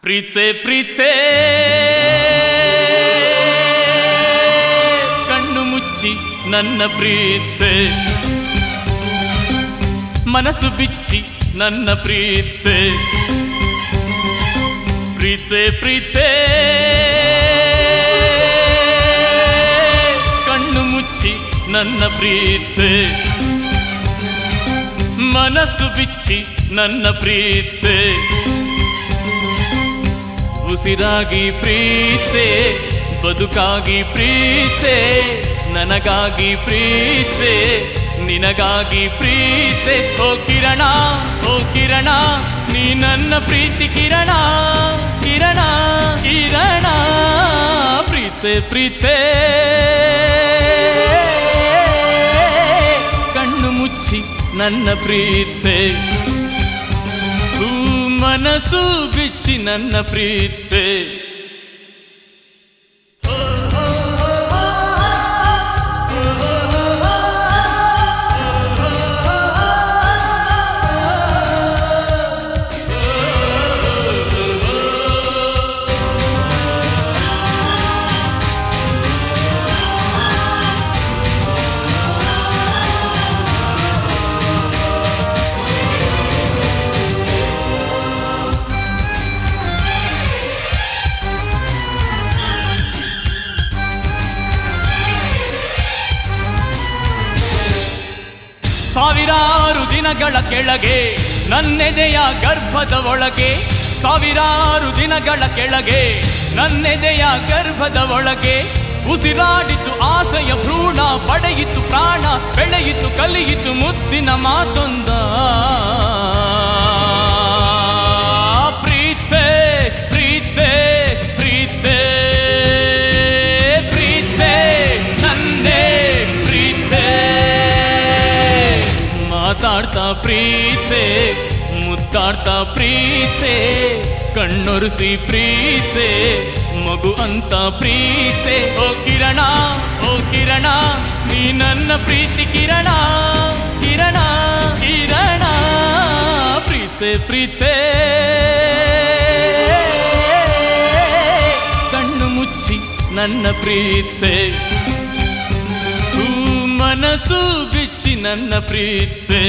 ಪ್ರೀತ್ಸೆ ಪ್ರೀತ್ಸೆ ಕಣ್ಣು ಮುಚ್ಚಿ ನನ್ನ ಪ್ರೀತ್ಸೆ, ಮನಸ್ಸು ಬಿಚ್ಚಿ ನನ್ನ ಪ್ರೀತ್ಸೆ. ಪ್ರೀತ್ಸೆ ಪ್ರೀತ್ಸೆ ಕಣ್ಣು ಮುಚ್ಚಿ ನನ್ನ ಪ್ರೀತ್ಸೆ, ಮನಸ್ಸು ಬಿಚ್ಚಿ ನನ್ನ ಪ್ರೀತ್ಸೆ. ಉಸಿರಾಗಿ ಪ್ರೀತ್ಸೆ, ಬದುಕಾಗಿ ಪ್ರೀತ್ಸೆ, ನನಗಾಗಿ ಪ್ರೀತ್ಸೆ, ನಿನಗಾಗಿ ಪ್ರೀತ್ಸೆ. ಓ ಕಿರಣ, ಓ ಕಿರಣ, ನೀ ನನ್ನ ಪ್ರೀತಿ ಕಿರಣ, ಕಿರಣ ಕಿರಣ. ಪ್ರೀತ್ಸೆ ಪ್ರೀತ್ಸೆ ಕಣ್ಣು ಮುಚ್ಚಿ ನನ್ನ ಪ್ರೀತ್ಸೆ, ಮನಸ್ಸು ಬಿಚ್ಚಿ ನನ್ನ ಪ್ರೀತ್ಸೆ. ಸಾವಿರಾರು ದಿನಗಳ ಕೆಳಗೆ ನನ್ನೆದೆಯ ಗರ್ಭದ ಒಳಗೆ, ಸಾವಿರಾರು ದಿನಗಳ ಕೆಳಗೆ ನನ್ನೆದೆಯ ಗರ್ಭದ ಒಳಗೆ ಉಸಿರಾಡಿತು ಆಸೆಯ ಭ್ರೂಣ, ಪಡೆಯಿತು ಪ್ರಾಣ, ಬೆಳೆಯಿತು ಕಲಿಯಿತು ಮುತ್ತಿನ ಮಾತೊಂದ. ಪ್ರೀತ್ಸೆ ಪ್ರೀತ್ಸೆ ಪ್ರೀತ್ಸೆ ಪ್ರೀತ್ಸೆ ನನ್ನೇ ಪ್ರೀತ್ಸೆ. ಮಾತಾಡ್ತಾ ಪ್ರೀತ್ಸೆ, ಮುತ್ತಾಡ್ತಾ ಪ್ರೀತ್ಸೆ, ಕಣ್ಣೊರೆಸಿ ಪ್ರೀತ್ಸೆ, ಮಗು ಅಂತ ಪ್ರೀತ್ಸೆ. ಓ ಕಿರಣ, ಓ ಕಿರಣ, ನೀ ನನ್ನ ಪ್ರೀತಿ ಕಿರಣ, ಕಿರಣ ಕಿರಣ. ಪ್ರೀತ್ಸೆ ಪ್ರೀತ್ಸೆ ಕಣ್ಣು ಮುಚ್ಚಿ ನನ್ನ ಪ್ರೀತ್ಸೆ, ಮನಸ್ಸು ಬಿಚ್ಚಿ ನನ್ನ ಪ್ರೀತ್ಸೆ.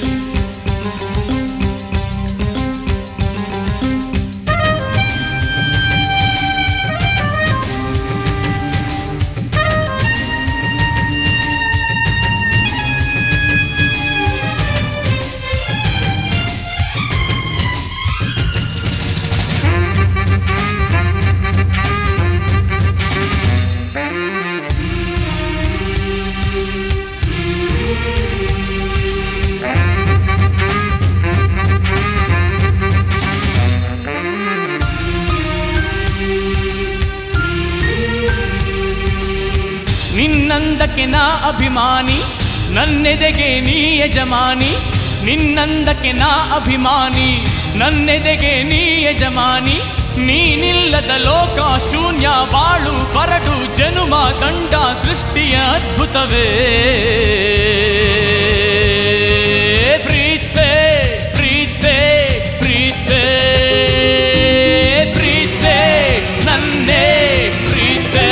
ನಿನ್ನಂದಕ್ಕೆ ನಾ ಅಭಿಮಾನಿ, ನನ್ನೆದೆಗೆ ನೀ ಯಜಮಾನಿ. ನಿನ್ನಂದಕ್ಕೆ ನಾ ಅಭಿಮಾನಿ, ನನ್ನೆದೆಗೆ ನೀ ಯಜಮಾನಿ. ನೀನಿಲ್ಲದ ಲೋಕ ಶೂನ್ಯ, ಬಾಳು ಬರಡು ಜನುಮ ದಂಡ ದೃಷ್ಟಿಯ ಅದ್ಭುತವೇ. ಪ್ರೀತ್ಸೆ ಪ್ರೀತ್ಸೆ ಪ್ರೀತ್ಸೆ ಪ್ರೀತ್ಸೆ ನನ್ನೇ ಪ್ರೀತ್ಸೆ.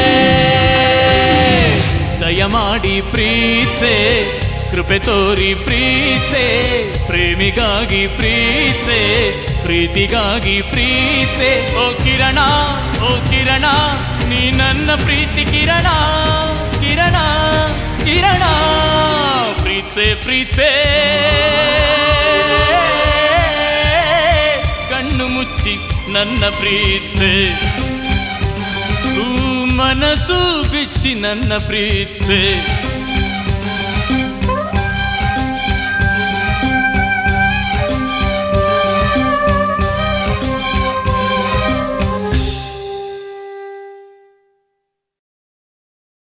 ದಯಮಾಡಿ ಪ್ರೀತ್ಸೆ, ಕೃಪೆ ತೋರಿ ಪ್ರೀತ್ಸೆ, ಪ್ರೇಮಿಗಾಗಿ ಪ್ರೀತ್ಸೆ, ಪ್ರೀತಿಗಾಗಿ ಪ್ರೀತ್ಸೆ. ಓ ಕಿರಣ, ಓ ಕಿರಣ, ನೀ ನನ್ನ ಪ್ರೀತಿ ಕಿರಣ, ಕಿರಣ ಕಿರಣ. ಪ್ರೀತ್ಸೆ ಪ್ರೀತ್ಸೆ ಕಣ್ಣು ಮುಚ್ಚಿ ನನ್ನ ಪ್ರೀತ್ಸೆ, ಮನಸ್ಸು ಬಿಚ್ಚಿ ನನ್ನ ಪ್ರೀತ್ಸೆ.